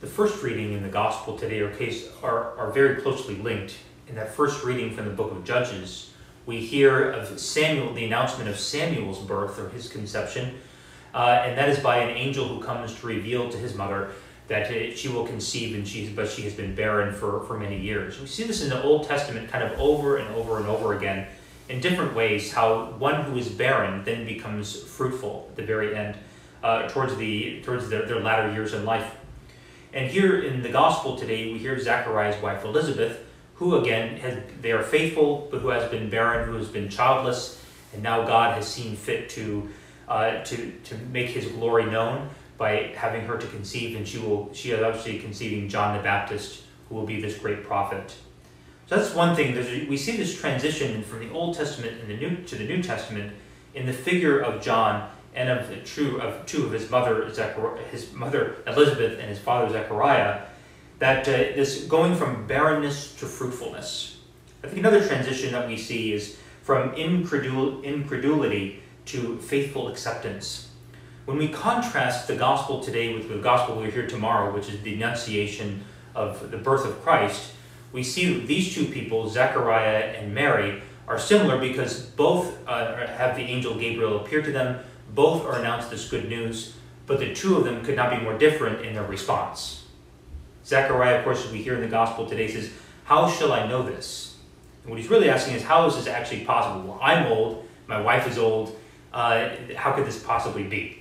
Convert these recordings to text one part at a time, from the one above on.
The first reading in the gospel today are very closely linked. In that first reading from the book of Judges, we hear of Samuel, the announcement of Samuel's birth or his conception, and that is by an angel who comes to reveal to his mother that she will conceive, but she has been barren for many years. We see this in the Old Testament kind of over and over and over again in different ways, how one who is barren then becomes fruitful at the very end, towards their latter years in life. And here in the gospel today, we hear Zechariah's wife Elizabeth, who again, they are faithful, but who has been barren, who has been childless, and now God has seen fit to make his glory known by having her to conceive, and she is obviously conceiving John the Baptist, who will be this great prophet. So that's one thing. We see this transition from the Old Testament to the New Testament in the figure of John and of two of his mother Elizabeth and his father Zechariah, that this going from barrenness to fruitfulness. I think another transition that we see is from incredulity to faithful acceptance. When we contrast the gospel today with the gospel we'll hear tomorrow, which is the Annunciation of the birth of Christ, we see these two people, Zechariah and Mary, are similar because both have the angel Gabriel appear to them, both are announced this good news, but the two of them could not be more different in their response. Zechariah, of course, as we hear in the gospel today, says, "How shall I know this?" And what he's really asking is, how is this actually possible? Well, I'm old, my wife is old, how could this possibly be?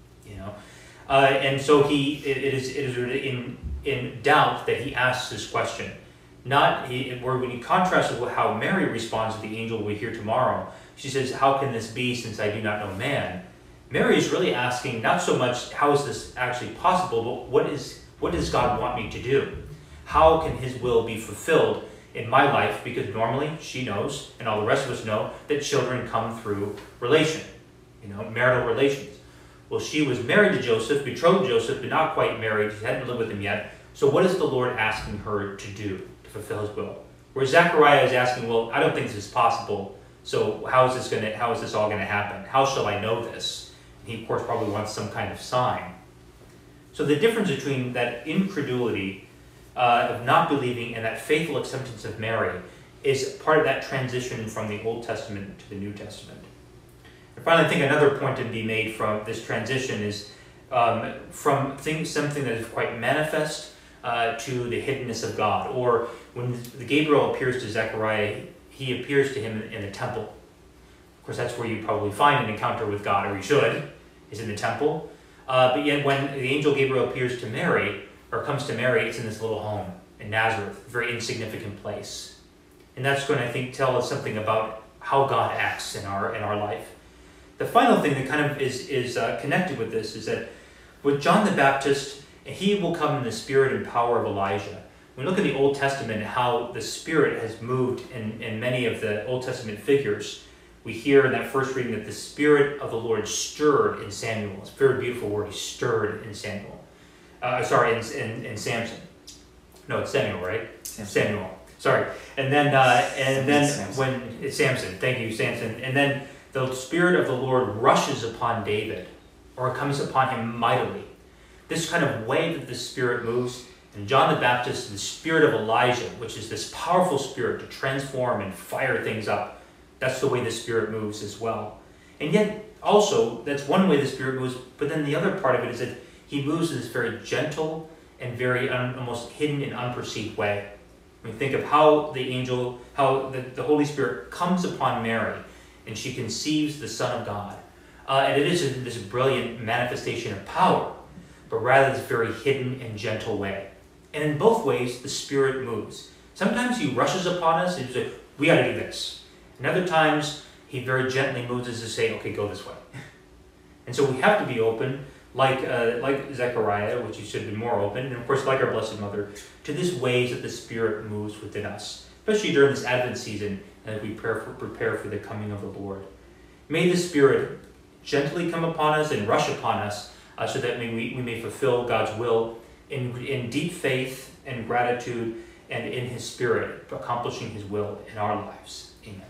And so it is in doubt that he asks this question. When you contrast it with how Mary responds to the angel we hear tomorrow, she says, "How can this be since I do not know man?" Mary is really asking not so much how is this actually possible, but what does God want me to do? How can his will be fulfilled in my life? Because normally she knows, and all the rest of us know, that children come through relation, marital relations. Well, she was married to Joseph, betrothed Joseph, but not quite married. She hadn't lived with him yet. So what is the Lord asking her to do to fulfill his will? Where Zechariah is asking, well, I don't think this is possible. So how is this all going to happen? How shall I know this? And he, of course, probably wants some kind of sign. So the difference between that incredulity of not believing and that faithful acceptance of Mary is part of that transition from the Old Testament to the New Testament. And finally, I think another point to be made from this transition is from something that is quite manifest to the hiddenness of God. Or when Gabriel appears to Zechariah, he appears to him in the temple. Of course, that's where you probably find an encounter with God, or you should, is in the temple. But yet when the angel Gabriel appears to Mary, or comes to Mary, it's in this little home in Nazareth, a very insignificant place. And that's going to, I think, tell us something about how God acts in our life. The final thing that kind of is connected with this is that with John the Baptist, he will come in the spirit and power of Elijah. When we look at the Old Testament, how the Spirit has moved in many of the Old Testament figures, we hear in that first reading that the Spirit of the Lord stirred in Samuel. It's a very beautiful word, he stirred in Samuel. In Samson. No, it's Samuel, right? Samuel. Sorry. And then when it's Samson, thank you, Samson. And then the Spirit of the Lord rushes upon David, or comes upon him mightily. This kind of way that the Spirit moves. And John the Baptist, the spirit of Elijah, which is this powerful spirit to transform and fire things up, that's the way the Spirit moves as well. And yet, also, that's one way the Spirit moves, but then the other part of it is that he moves in this very gentle and very almost hidden and unperceived way. When we think of how the Holy Spirit comes upon Mary, and she conceives the Son of God. And it isn't this brilliant manifestation of power, but rather this very hidden and gentle way. And in both ways, the Spirit moves. Sometimes he rushes upon us and says, we got to do this. And other times, he very gently moves us to say, okay, go this way. And so we have to be open, like Zechariah, which he should have been more open, and of course, like our Blessed Mother, to these ways that the Spirit moves within us, especially during this Advent season as we prepare for the coming of the Lord. May the Spirit gently come upon us and rush upon us so that we may fulfill God's will in deep faith and gratitude and in his Spirit, accomplishing his will in our lives. Amen.